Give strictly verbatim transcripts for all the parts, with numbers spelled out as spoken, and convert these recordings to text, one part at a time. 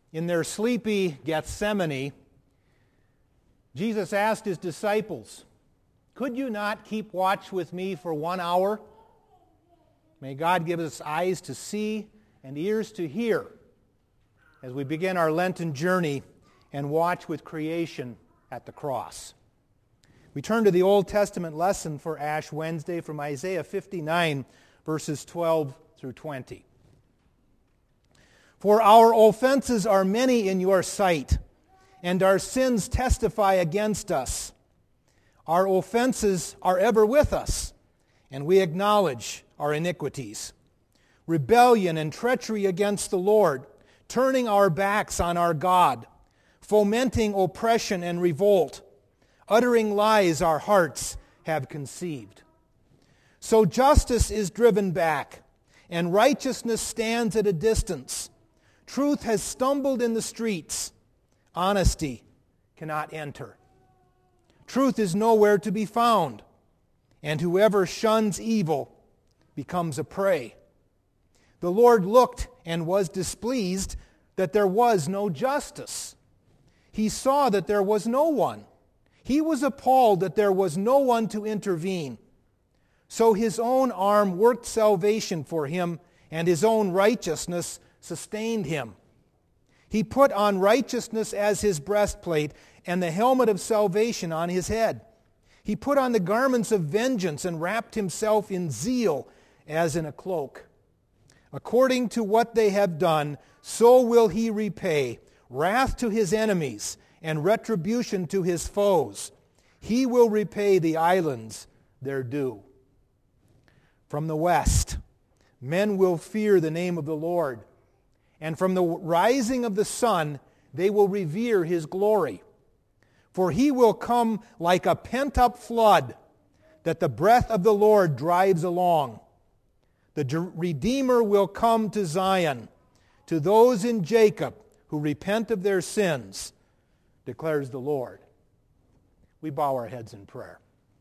in their sleepy Gethsemane, Jesus asked his disciples, "Could you not keep watch with me for one hour?" May God give us eyes to see and ears to hear as we begin our Lenten journey and watch with creation at the cross. We turn to the Old Testament lesson for Ash Wednesday from Isaiah fifty-nine, verses twelve through twenty. "For our offenses are many in your sight, and our sins testify against us. Our offenses are ever with us, and we acknowledge our iniquities. Rebellion and treachery against the Lord, turning our backs on our God, fomenting oppression and revolt, uttering lies our hearts have conceived. So justice is driven back, and righteousness stands at a distance. Truth has stumbled in the streets. Honesty cannot enter. Truth is nowhere to be found, and whoever shuns evil becomes a prey. The Lord looked and was displeased that there was no justice. He saw that there was no one. He was appalled that there was no one to intervene. So his own arm worked salvation for him, and his own righteousness sustained him. He put on righteousness as his breastplate, and the helmet of salvation on his head. He put on the garments of vengeance and wrapped himself in zeal as in a cloak. According to what they have done, so will he repay, wrath to his enemies and retribution to his foes. He will repay the islands their due. From the west, men will fear the name of the Lord, and from the rising of the sun, they will revere his glory. For he will come like a pent-up flood that the breath of the Lord drives along. The Redeemer will come to Zion, to those in Jacob who repent of their sins, declares the Lord. We bow our heads in prayer.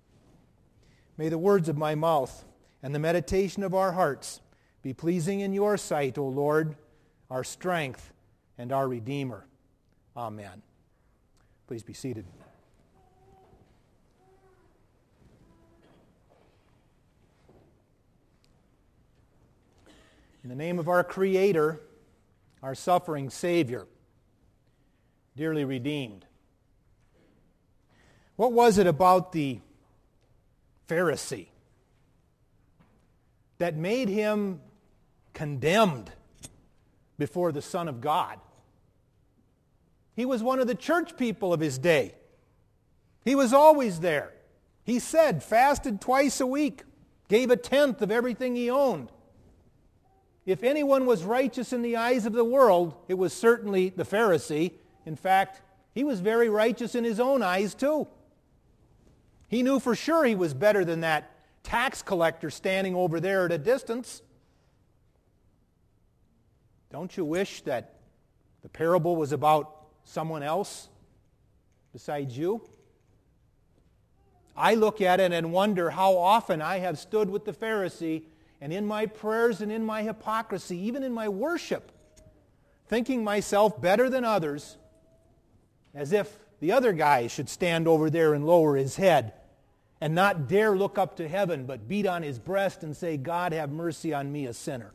May the words of my mouth and the meditation of our hearts be pleasing in your sight, O Lord, our strength and our Redeemer. Amen. Please be seated. In the name of our Creator, our suffering Savior, dearly redeemed. What was it about the Pharisee that made him condemned before the Son of God? He was one of the church people of his day. He was always there. He said, fasted twice a week, gave a tenth of everything he owned. If anyone was righteous in the eyes of the world, it was certainly the Pharisee. In fact, he was very righteous in his own eyes too. He knew for sure he was better than that tax collector standing over there at a distance. Don't you wish that the parable was about someone else besides you? I look at it and wonder how often I have stood with the Pharisee, and in my prayers and in my hypocrisy, even in my worship, thinking myself better than others, as if the other guy should stand over there and lower his head and not dare look up to heaven, but beat on his breast and say, God, have mercy on me, a sinner.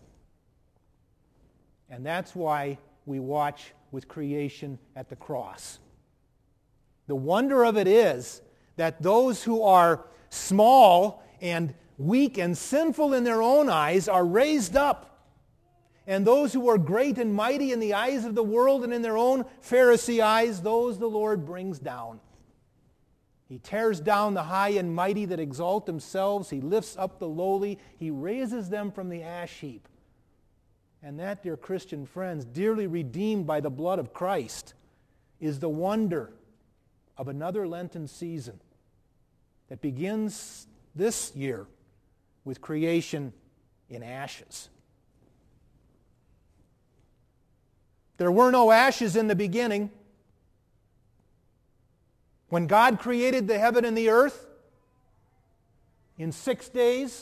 And that's why we watch with creation at the cross. The wonder of it is that those who are small and weak and sinful in their own eyes are raised up, and those who are great and mighty in the eyes of the world and in their own Pharisee eyes, those the Lord brings down. He tears down the high and mighty that exalt themselves. He lifts up the lowly. He raises them from the ash heap. And that, dear Christian friends, dearly redeemed by the blood of Christ, is the wonder of another Lenten season that begins this year with creation in ashes. There were no ashes in the beginning. When God created the heaven and the earth in six days,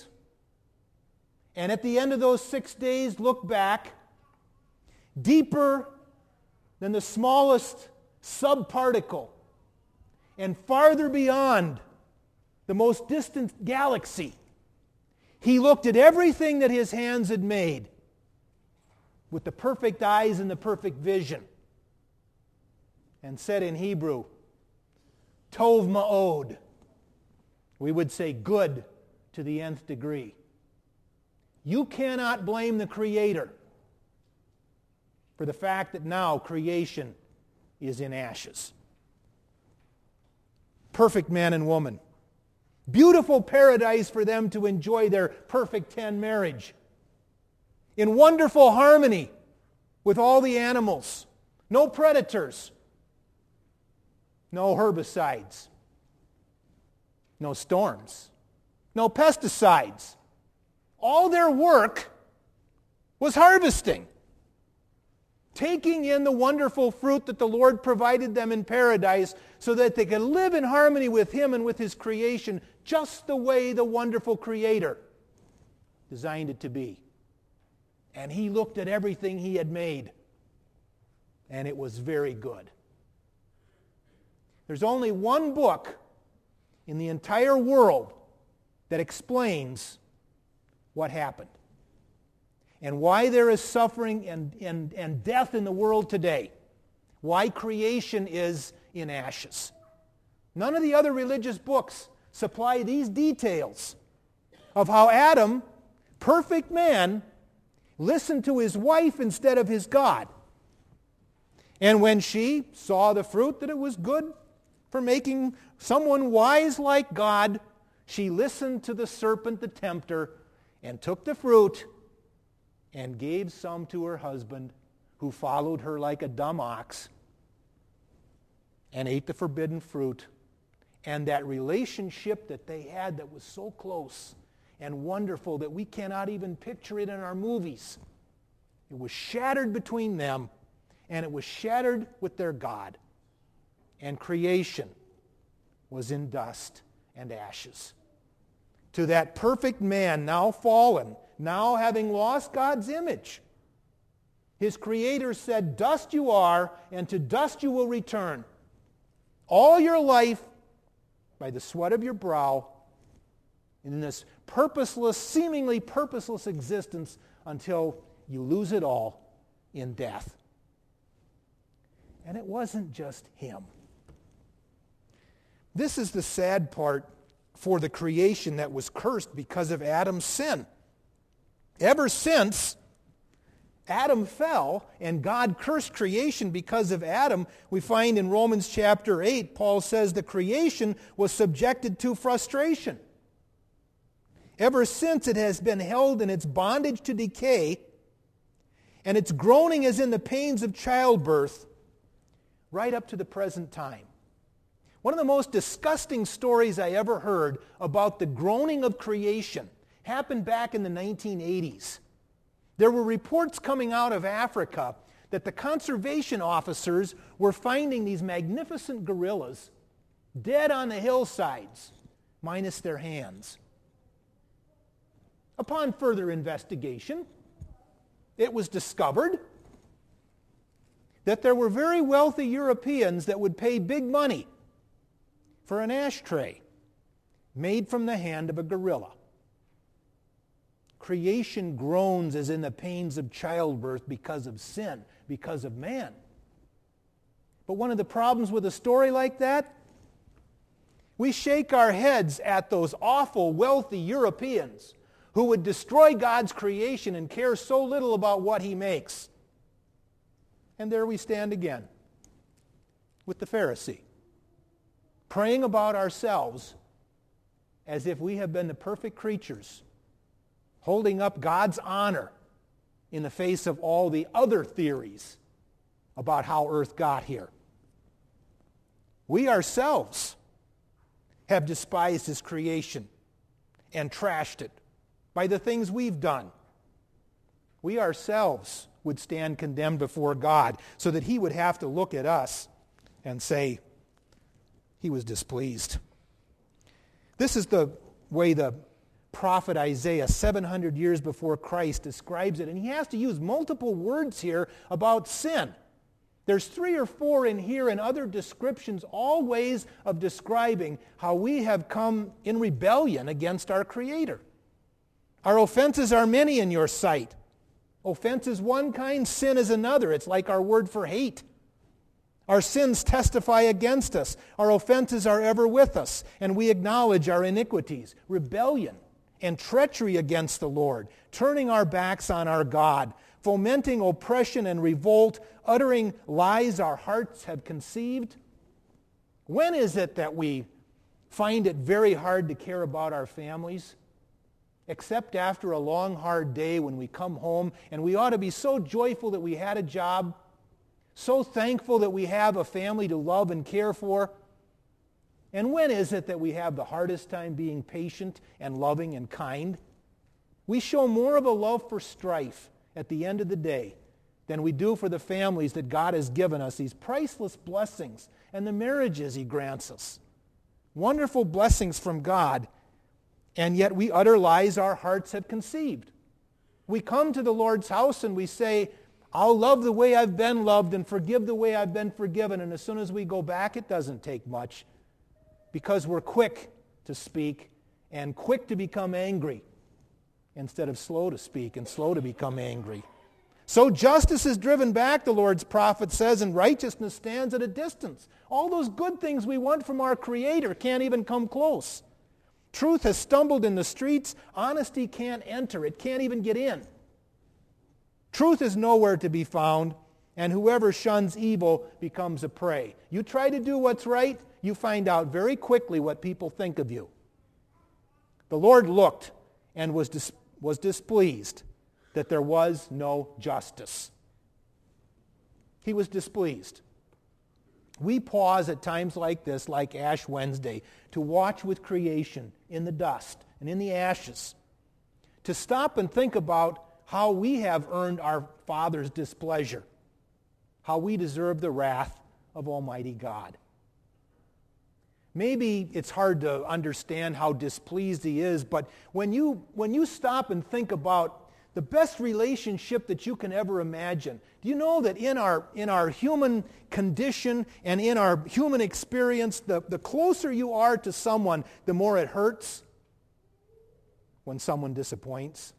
and at the end of those six days look back, deeper than the smallest subparticle, and farther beyond the most distant galaxy. He looked at everything that his hands had made with the perfect eyes and the perfect vision, and said in Hebrew, Tov Ma'od. We would say good to the nth degree. You cannot blame the Creator for the fact that now creation is in ashes. Perfect man and woman. Beautiful paradise for them to enjoy their perfect ten marriage. In wonderful harmony with all the animals. No predators. No herbicides. No storms. No pesticides. All their work was harvesting. Taking in the wonderful fruit that the Lord provided them in paradise so that they could live in harmony with Him and with His creation just the way the wonderful Creator designed it to be. And He looked at everything He had made, and it was very good. There's only one book in the entire world that explains what happened and why there is suffering and, and, and death in the world today. Why creation is in ashes. None of the other religious books supply these details of how Adam, perfect man, listened to his wife instead of his God. And when she saw the fruit, that it was good for making someone wise like God, she listened to the serpent, the tempter, and took the fruit and gave some to her husband, who followed her like a dumb ox and ate the forbidden fruit. And that relationship that they had that was so close and wonderful that we cannot even picture it in our movies, it was shattered between them, and it was shattered with their God. And creation was in dust and ashes. To that perfect man, now fallen, now having lost God's image, his Creator said, dust you are, and to dust you will return. All your life, by the sweat of your brow, in this purposeless, seemingly purposeless existence, until you lose it all in death. And it wasn't just him. This is the sad part for the creation that was cursed because of Adam's sin. Ever since Adam fell and God cursed creation because of Adam, we find in Romans chapter eight, Paul says the creation was subjected to frustration. Ever since, it has been held in its bondage to decay, and its groaning is in the pains of childbirth, right up to the present time. One of the most disgusting stories I ever heard about the groaning of creation happened back in the nineteen eighties. There were reports coming out of Africa that the conservation officers were finding these magnificent gorillas dead on the hillsides, minus their hands. Upon further investigation, it was discovered that there were very wealthy Europeans that would pay big money for an ashtray made from the hand of a gorilla. Creation groans as in the pains of childbirth because of sin, because of man. But one of the problems with a story like that, we shake our heads at those awful wealthy Europeans who would destroy God's creation and care so little about what He makes. And there we stand again with the Pharisee, praying about ourselves as if we have been the perfect creatures, holding up God's honor in the face of all the other theories about how earth got here. We ourselves have despised His creation and trashed it by the things we've done. We ourselves would stand condemned before God so that He would have to look at us and say, He was displeased. This is the way the prophet Isaiah, seven hundred years before Christ, describes it. And he has to use multiple words here about sin. There's three or four in here and other descriptions, all ways of describing how we have come in rebellion against our Creator. Our offenses are many in your sight. Offense is one kind, sin is another. It's like our word for hate. Our sins testify against us. Our offenses are ever with us, and we acknowledge our iniquities, rebellion, and treachery against the Lord, turning our backs on our God, fomenting oppression and revolt, uttering lies our hearts have conceived. When is it that we find it very hard to care about our families? Except after a long, hard day when we come home, and we ought to be so joyful that we had a job, so thankful that we have a family to love and care for. And when is it that we have the hardest time being patient and loving and kind? We show more of a love for strife at the end of the day than we do for the families that God has given us, these priceless blessings, and the marriages He grants us. Wonderful blessings from God, and yet we utter lies our hearts have conceived. We come to the Lord's house and we say, I'll love the way I've been loved and forgive the way I've been forgiven. And as soon as we go back, it doesn't take much, because we're quick to speak and quick to become angry instead of slow to speak and slow to become angry. So justice is driven back, the Lord's prophet says, and righteousness stands at a distance. All those good things we want from our Creator can't even come close. Truth has stumbled in the streets. Honesty can't enter. It can't even get in. Truth is nowhere to be found, and whoever shuns evil becomes a prey. You try to do what's right, you find out very quickly what people think of you. The Lord looked and was dis- was displeased that there was no justice. He was displeased. We pause at times like this, like Ash Wednesday, to watch with creation in the dust and in the ashes, to stop and think about how we have earned our Father's displeasure, how we deserve the wrath of Almighty God. Maybe it's hard to understand how displeased He is, but when you, when you stop and think about the best relationship that you can ever imagine, do you know that in our, in our human condition and in our human experience, the, the closer you are to someone, the more it hurts when someone disappoints?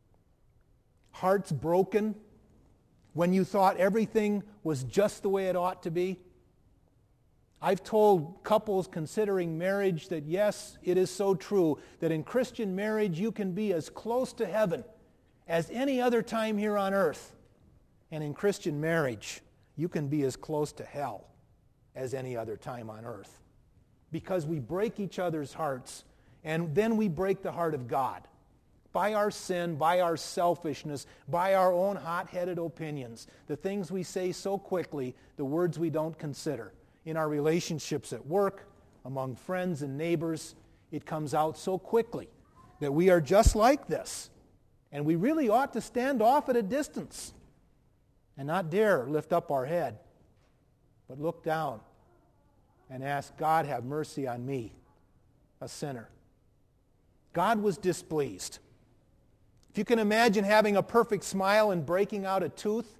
Hearts broken when you thought everything was just the way it ought to be. I've told couples considering marriage that yes, it is so true that in Christian marriage you can be as close to heaven as any other time here on earth. And in Christian marriage, you can be as close to hell as any other time on earth. Because we break each other's hearts, and then we break the heart of God. By our sin, by our selfishness, by our own hot-headed opinions, the things we say so quickly, the words we don't consider. In our relationships at work, among friends and neighbors, it comes out so quickly that we are just like this. And we really ought to stand off at a distance and not dare lift up our head, but look down and ask, God, have mercy on me, a sinner. God was displeased. If you can imagine having a perfect smile and breaking out a tooth,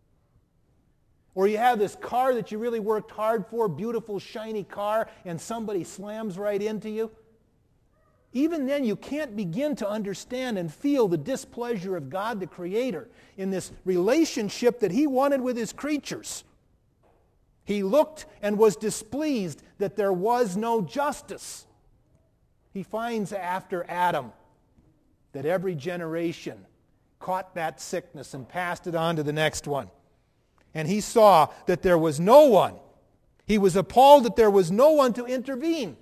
or you have this car that you really worked hard for, beautiful, shiny car, and somebody slams right into you, even then you can't begin to understand and feel the displeasure of God the Creator in this relationship that He wanted with His creatures. He looked and was displeased that there was no justice. He finds after Adam that every generation caught that sickness and passed it on to the next one. And he saw that there was no one. He was appalled that there was no one to intervene.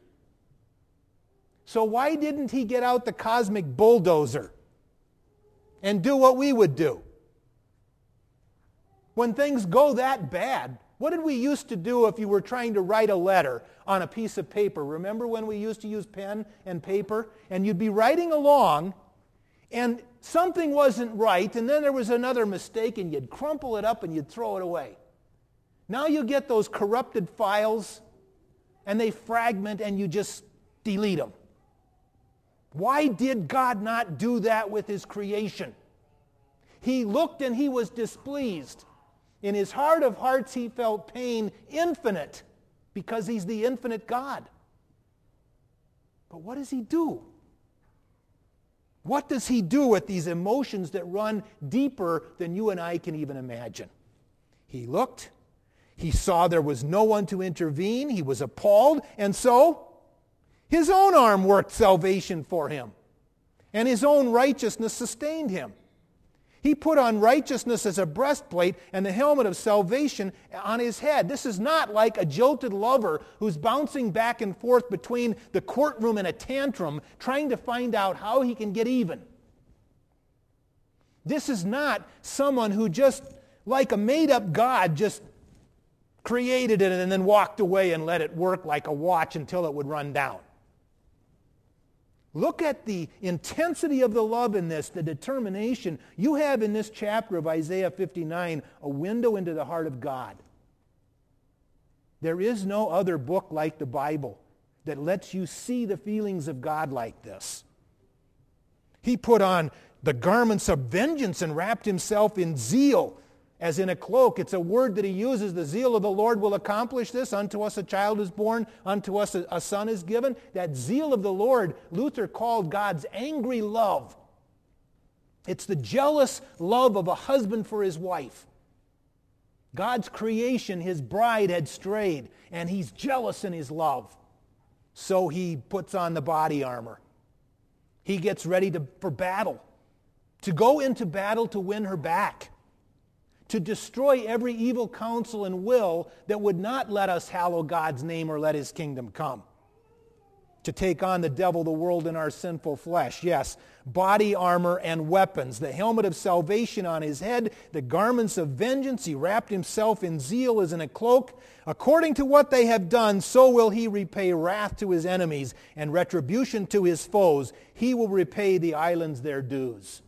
So why didn't he get out the cosmic bulldozer and do what we would do? When things go that bad, what did we used to do if you were trying to write a letter on a piece of paper? Remember when we used to use pen and paper? And you'd be writing along, and something wasn't right, and then there was another mistake, and you'd crumple it up and you'd throw it away. Now you get those corrupted files, and they fragment, and you just delete them. Why did God not do that with His creation? He looked and He was displeased In his heart of hearts, he felt pain infinite because he's the infinite God. But what does he do? What does he do with these emotions that run deeper than you and I can even imagine? He looked. He saw there was no one to intervene. He was appalled. And so, his own arm worked salvation for him. And his own righteousness sustained him. He put on righteousness as a breastplate and the helmet of salvation on his head. This is not like a jilted lover who's bouncing back and forth between the courtroom and a tantrum trying to find out how he can get even. This is not someone who just, like a made-up God, just created it and then walked away and let it work like a watch until it would run down. Look at the intensity of the love in this, the determination. You have in this chapter of Isaiah fifty-nine a window into the heart of God. There is no other book like the Bible that lets you see the feelings of God like this. He put on the garments of vengeance and wrapped himself in zeal as in a cloak. It's a word that he uses. The zeal of the Lord will accomplish this. Unto us a child is born, unto us a, a son is given. That zeal of the Lord, Luther called God's angry love. It's the jealous love of a husband for his wife. God's creation, his bride had strayed, and he's jealous in his love. So he puts on the body armor. He gets ready to, for battle, to go into battle to win her back, to destroy every evil counsel and will that would not let us hallow God's name or let his kingdom come. To take on the devil, the world, and our sinful flesh. Yes, body armor and weapons. The helmet of salvation on his head, the garments of vengeance. He wrapped himself in zeal as in a cloak. According to what they have done, so will he repay wrath to his enemies and retribution to his foes. He will repay the islands their dues.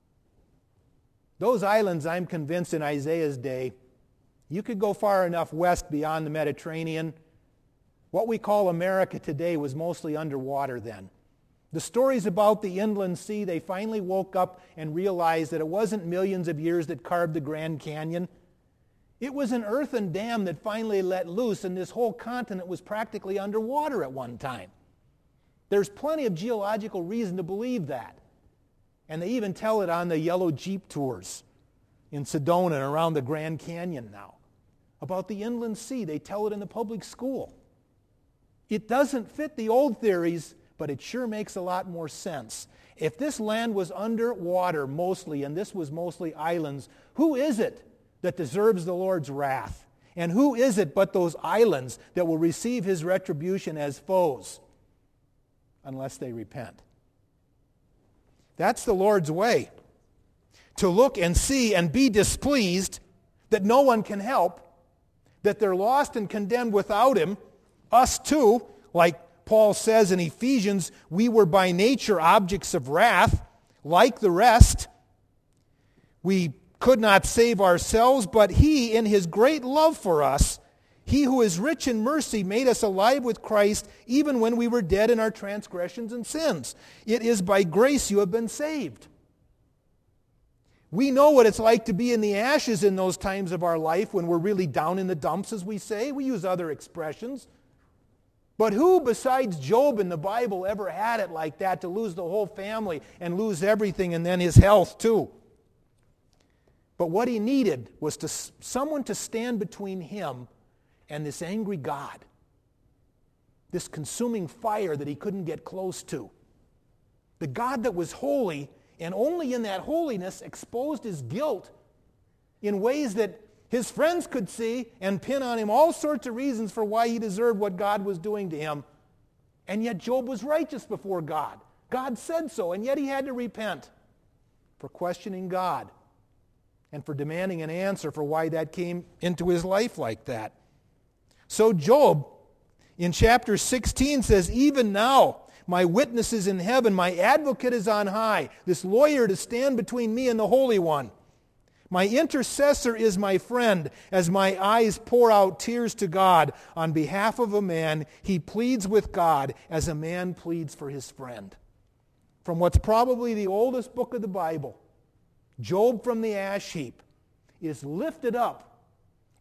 Those islands, I'm convinced, in Isaiah's day, you could go far enough west beyond the Mediterranean. What we call America today was mostly underwater then. The stories about the inland sea, they finally woke up and realized that it wasn't millions of years that carved the Grand Canyon. It was an earthen dam that finally let loose, and this whole continent was practically underwater at one time. There's plenty of geological reason to believe that. And they even tell it on the yellow Jeep tours in Sedona and around the Grand Canyon now. About the inland sea, they tell it in the public school. It doesn't fit the old theories, but it sure makes a lot more sense. If this land was underwater mostly, and this was mostly islands, who is it that deserves the Lord's wrath? And who is it but those islands that will receive his retribution as foes? Unless they repent. That's the Lord's way. To look and see and be displeased that no one can help, that they're lost and condemned without him. Us too, like Paul says in Ephesians, we were by nature objects of wrath, like the rest. We could not save ourselves, but he, in his great love for us, he who is rich in mercy made us alive with Christ even when we were dead in our transgressions and sins. It is by grace you have been saved. We know what it's like to be in the ashes in those times of our life when we're really down in the dumps, as we say. We use other expressions. But who besides Job in the Bible ever had it like that, to lose the whole family and lose everything and then his health too? But what he needed was to, someone to stand between him and this angry God, this consuming fire that he couldn't get close to. The God that was holy, and only in that holiness exposed his guilt in ways that his friends could see and pin on him all sorts of reasons for why he deserved what God was doing to him. And yet Job was righteous before God. God said so, and yet he had to repent for questioning God and for demanding an answer for why that came into his life like that. So Job, in chapter sixteen, says, even now my witness is in heaven, my advocate is on high, this lawyer to stand between me and the Holy One. My intercessor is my friend. As my eyes pour out tears to God on behalf of a man, he pleads with God as a man pleads for his friend. From what's probably the oldest book of the Bible, Job from the ash heap is lifted up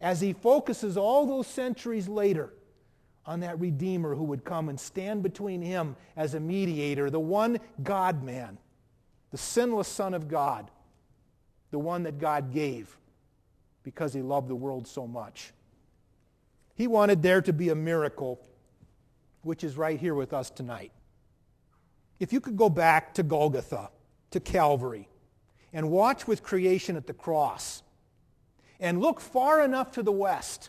as he focuses all those centuries later on that Redeemer who would come and stand between him as a mediator, the one God-man, the sinless Son of God, the one that God gave because he loved the world so much. He wanted there to be a miracle, which is right here with us tonight. If you could go back to Golgotha, to Calvary, and watch with creation at the cross, and look far enough to the west,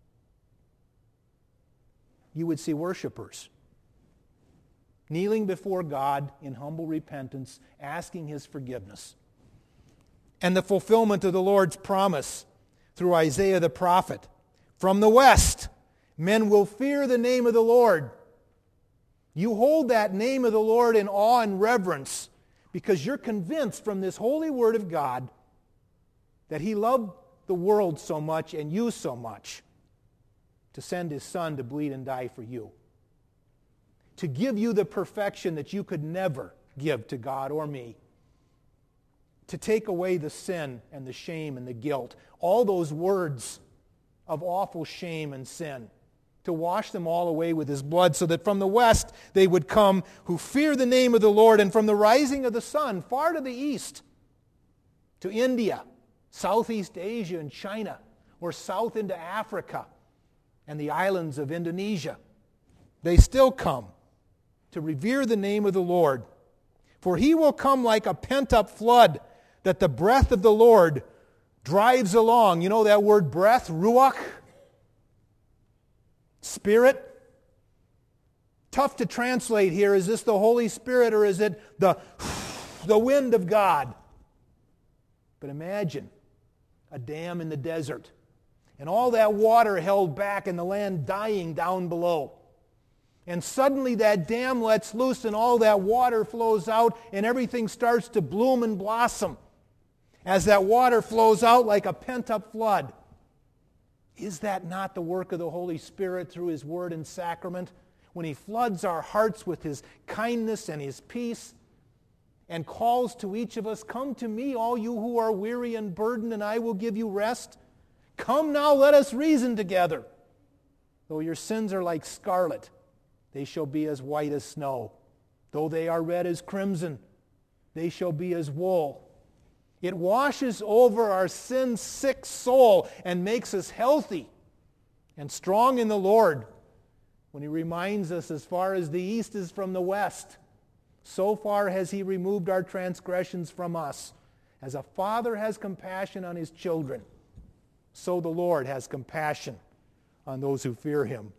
you would see worshipers kneeling before God in humble repentance, asking his forgiveness. And the fulfillment of the Lord's promise through Isaiah the prophet. From the west, men will fear the name of the Lord. You hold that name of the Lord in awe and reverence because you're convinced from this holy word of God that he loved the world so much and you so much to send his Son to bleed and die for you. To give you the perfection that you could never give to God or me. To take away the sin and the shame and the guilt. All those words of awful shame and sin. To wash them all away with his blood so that from the west they would come who fear the name of the Lord, and from the rising of the sun far to the east to India, Southeast Asia and China, or south into Africa and the islands of Indonesia. They still come to revere the name of the Lord. For he will come like a pent-up flood that the breath of the Lord drives along. You know that word breath, ruach? Spirit? Tough to translate here. Is this the Holy Spirit or is it the, the wind of God? But imagine a dam in the desert and all that water held back and the land dying down below. And suddenly that dam lets loose and all that water flows out and everything starts to bloom and blossom as that water flows out like a pent-up flood. Is that not the work of the Holy Spirit through his word and sacrament? When he floods our hearts with his kindness and his peace and calls to each of us, "Come to me, all you who are weary and burdened, and I will give you rest. Come now, let us reason together. Though your sins are like scarlet, they shall be as white as snow. Though they are red as crimson, they shall be as wool." It washes over our sin-sick soul and makes us healthy and strong in the Lord when he reminds us, as far as the east is from the west, so far has he removed our transgressions from us. As a father has compassion on his children, so the Lord has compassion on those who fear him.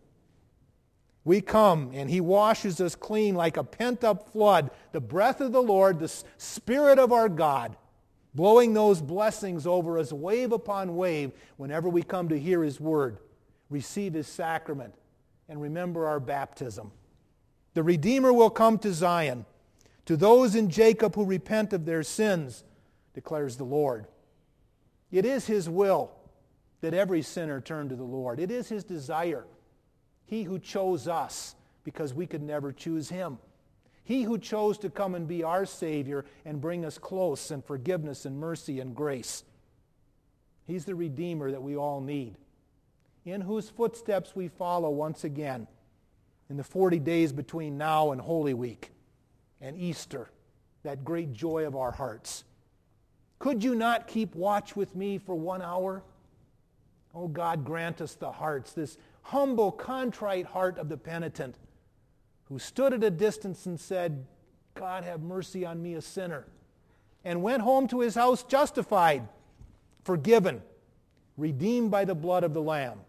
We come and he washes us clean like a pent-up flood, the breath of the Lord, the Spirit of our God, blowing those blessings over us wave upon wave whenever we come to hear his word, receive his sacrament, and remember our baptism. The Redeemer will come to Zion, to those in Jacob who repent of their sins, declares the Lord. It is his will that every sinner turn to the Lord. It is his desire. He who chose us because we could never choose him. He who chose to come and be our Savior and bring us close in forgiveness and mercy and grace. He's the Redeemer that we all need, in whose footsteps we follow once again in the forty days between now and Holy Week and Easter, that great joy of our hearts. Could you not keep watch with me for one hour? Oh God, grant us the hearts, this humble, contrite heart of the penitent, who stood at a distance and said, "God, have mercy on me, a sinner," and went home to his house justified, forgiven, redeemed by the blood of the Lamb.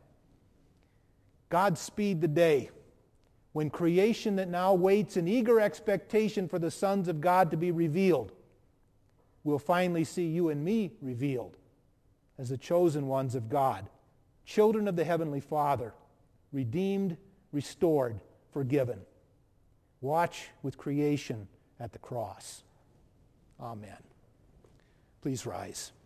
God speed the day when creation that now waits in eager expectation for the sons of God to be revealed will finally see you and me revealed as the chosen ones of God, children of the Heavenly Father, redeemed, restored, forgiven. Watch with creation at the cross. Amen. Please rise.